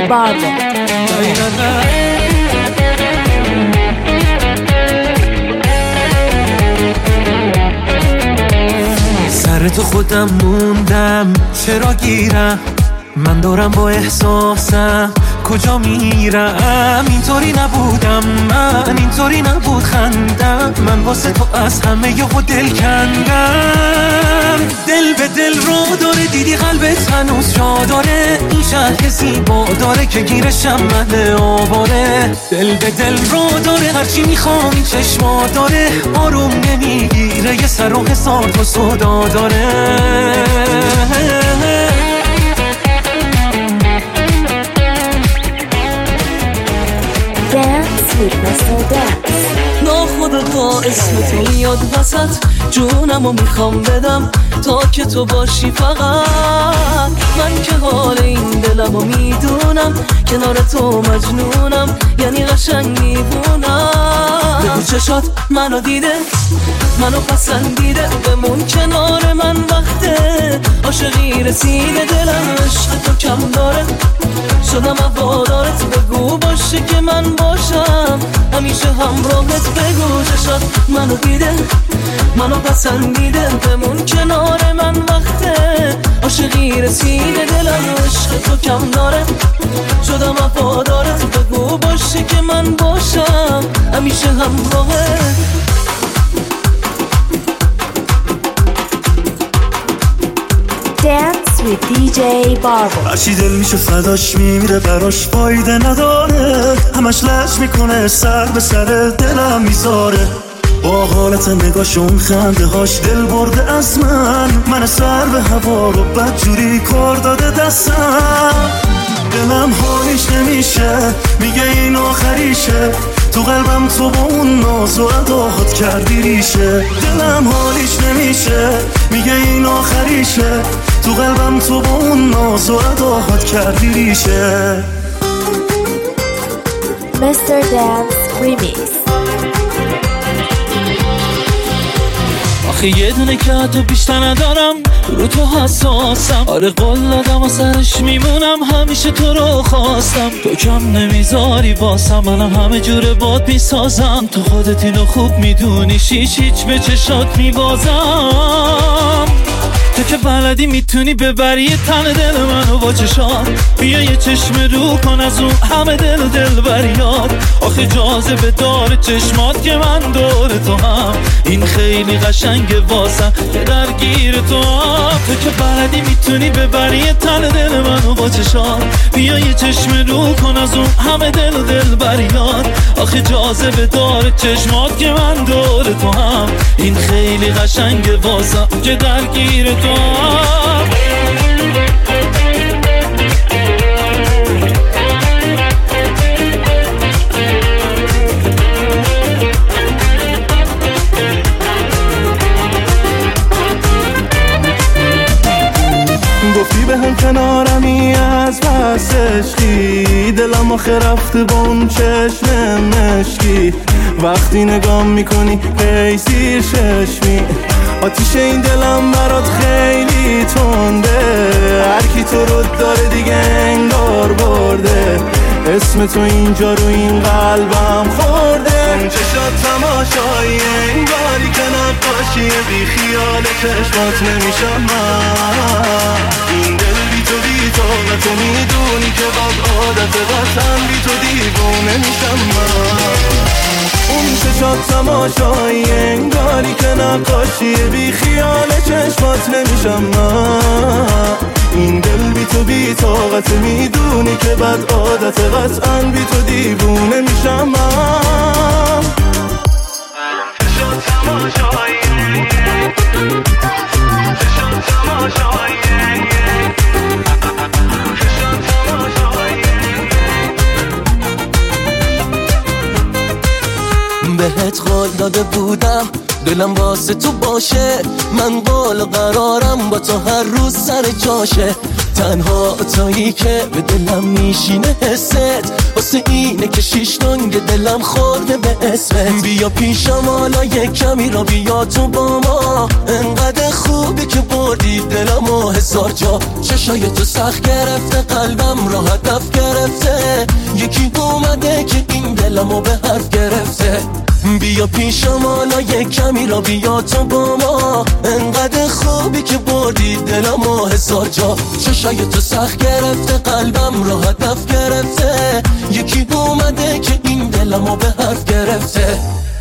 Barbo. سر تو خودم موندم چرا گیرم، من دارم با احساسم کجا میرم. اینطوری نبودم من، اینطوری نبود خندم، من واسه تو از همه یهو دل کندم. دل به دل رو داره، دیدی قلبت هنوز جا داره، این شهر زیبا داره که گیرشم من آواره. دل به دل رو داره، هرچی میخوام این چشما داره، آروم نمیگیره، یه سر و حسار تو صدا داره. Dance with Mr. Dance. ناخودآگاه اسم تو میاد وسط، جونمو میخوام بدم تا که تو باشی فقط. من که حال این دلمو میدونم، کنار تو مجنونم، یعنی قشنگ میبونم. بگو چشات منو دیده، منو پسندیده، بمون کنار من وقته. عاشقی رسیده، دلم عشق تو کم داره، شدم هوادارت. بگو باشه که من باشم همیشه همراهت. بگو چشات منو دیده، منو پسندیده، بمون کنار من وقته. عاشقی رسیده، دلم عشق تو کم داره، شدم وفادارت. بگو باشه که من باشم همیشه همراهت. Dance with DJ Barbo. هرچی دل میشه فداش میمیره، براش فایده نداره، همش لش میکنه، سر به سر دلم میذاره. با حالت نگاش اون خنده هاش دل برده از من سر به هوا رو بدجوری کار داده دستم. دلم حالیش نمیشه، میگه این آخریشه، تو قلبم تو با اون ناز و اداهات کردی ریشه. دلم حالیش نمیشه، میگه این آخریشه، تو قلبم تو با اون ناز و اداهات کردی ریشه. Mr. Dance Remix. آخه یه دونه که تو بیشتر ندارم، رو تو حساسم. آره قول دادم و سرش میمونم، همیشه تو رو خواستم. تو کم نمیذاری باسم، منم همه جوره باد میسازم. تو خودت اینو خوب میدونی، هیچ به چشات میبازم. تو که بلدی میتونی ببری تن دل منو با چشات. بیا یه چشم رو کن از اون همه دل و دل بریاد. آخه جاذبه داره چشمات که من دور تو هم، این خیلی قشنگه واسم که درگیر تو هم. تو که بلدی میتونی ببری تن دل منو با چشات. بیا یه چشم رو کن از اون همه دل و دل بریاد. آخه جاذبه داره چشمات که من دور تو هم، این خیلی قشنگه واسم که درگیر تو هم. گفتی به هم کنارمی از بس عشقی، دلم آخه رفته با اون چشم مشکی. وقتی نگاه میکنی هی زیر چشمی، آتیش این دلم برات خیلی تنده. هر کی تو رو داره دیگه انگار برده، اسم تو اینجا رو این قلبم خورده. اون چشات تماشایی انگاری که نقاشیه، بی خیال چشمات نمیشم من. این دل بی تو بی طاقت، تو میدونی که بد عادت، قطعا بی تو دیوونه میشم من. اون چشات تماشایی انگاری که نقاشیه، بی خیال چشمات نمیشم من. این دل بی تو بی طاقت، میدونی که بد عادت، قطعا بی تو دیوونه میشم من. چشات تماشایی، چشات تماشایی، چشات تماشایی. بهت قول داده بودم دلم واسه تو باشه، من قول قرارم با تو هر روز سر جاشه. تنها تایی که به دلم میشینه حست، واسه اینه که شیش تنگ دلم خورده به اسمت. بیا پیشم حالا یک کمی را بیا تو با ما، انقدر خوبی که بردی دلم و حس هزار جا. چشای تو سخت گرفته قلبم را هدف گرفته. یکی اومده که این دلمو به حرف گرفته. بیا پیشم حالا یک کمی را بیا تو با ما. انقدر خوبی که بردی دلمو هزار جا. چشای تو سخت گرفته قلبم را هدف گرفته. یکی اومده که این دلمو به حرف گرفته.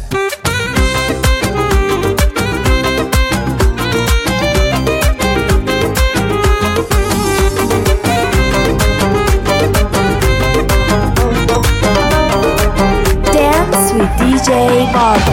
Dance with DJ Barbo.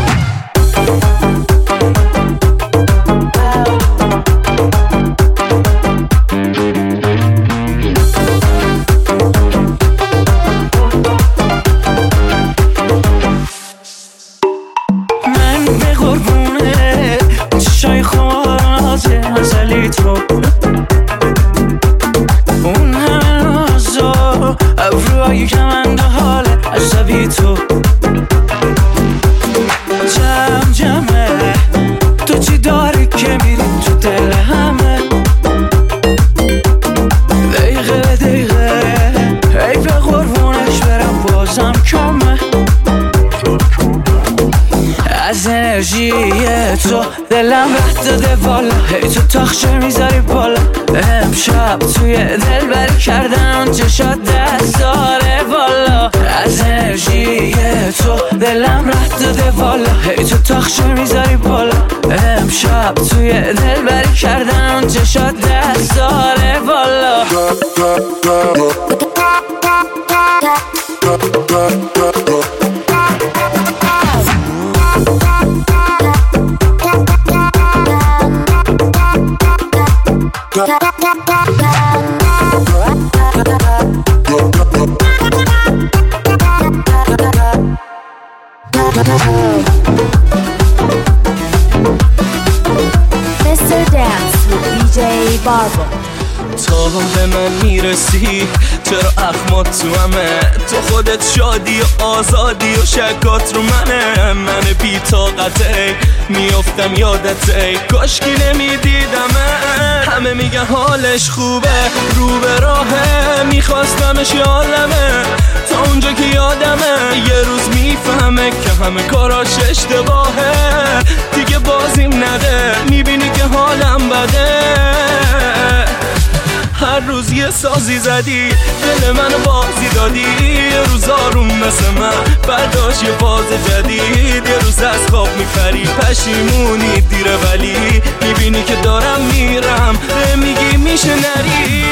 تو دلم رد داده والا. هی تو تاخچه میذاری بالا. امشب توی دل بری کردن چشات دست داره بالا. از انرژی تو دلم رد داده والا. هی تو تاخچه میذاری بالا. امشب توی دل بری کردن چشات دست داره بالا. Mr. Dance with DJ Barbo. تا به من میرسی چرا اخمات تو همه. تو خودت شادی و آزادی و شکات رو منه. من بی طاقته میافتم یادته. کاشکی نمیدیدمه. همه میگن حالش خوبه رو به راهه. میخواستمش یادمه تا اونجا که یادمه. یه روز میفهمه که همه کاراش اشتباهه. دیگه بازیم نده میبینی که حالم بده. هر روز یه سازی زدی دل منو بازی دادی. یه روز آروم مثل من برداشت یه فاز جدید. یه روز از خواب میپری پشیمونی دیره ولی میبینی که دارم میرم میگی میشه نری.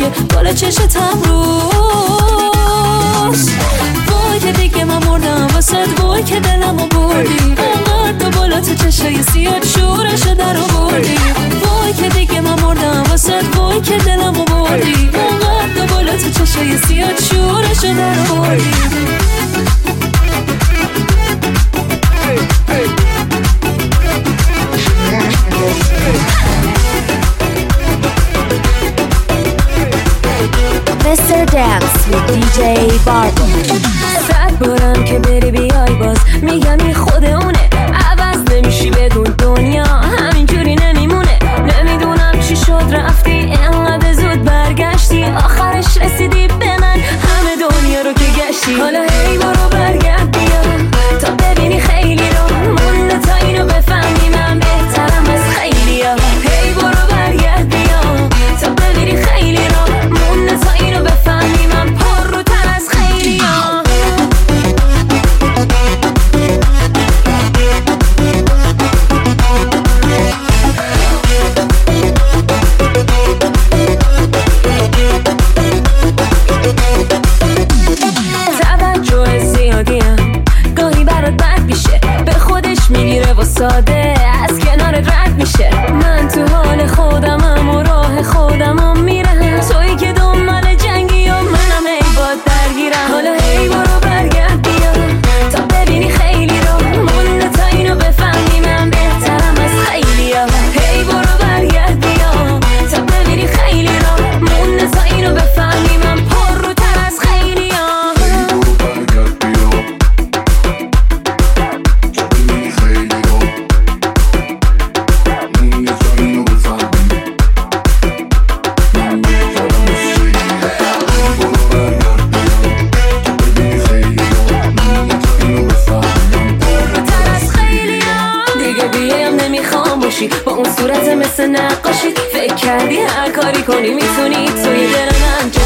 دیگه بالا چشتم روز. وای که دیگه من مردم واسد، وای که دلمو بردی انقدر تو بالا تو چشای سیاد شورشو در آوردی. وای که دیگه من مردم واسد، وای که دلمو بردی انقدر تو بالا تو چشای سیاد شورشو در آوردی. Mr. Dance with DJ Barbo. صد بارم که بری بیای باز میگم این خود اونه، عوض نمیشی بدون دنیا همینجوری نمیمونه. نمیدونم چی شد رفتی اینقدر زود برگشتی، آخرش رسیدی به من همه دنیا رو که گشتی. حالا هی برو برگرد بیا تا ببینی خیلی رو مونده تا اینو بفهمی من بهترم از خیلی ها. هی برو برگرد بیا تا ببینی خیلی رو مونده تا اینو بفهمی من پر رو تر از خیلی ها. توجه زیادیم گاهی برات بد میشه، به خودش میگیره و ساده از کنارت رد میشه. من تو حال خودمم و راه خودمم میرم، تویی که دنبال جنگی و منم هی باد درگیرم. حالا هی برو برگرد بیا تا ببینی خیلی رو مونده تا اینو بفهمی من بهترم از خیلی ها. هی برو برگرد بیا تا ببینی خیلی رو مونده تا اینو بفهمی من پر رو تر از خیلی ها. با اون صورت مثل نقاشی فکر کردی هر کاری کنی میتونی توی دل من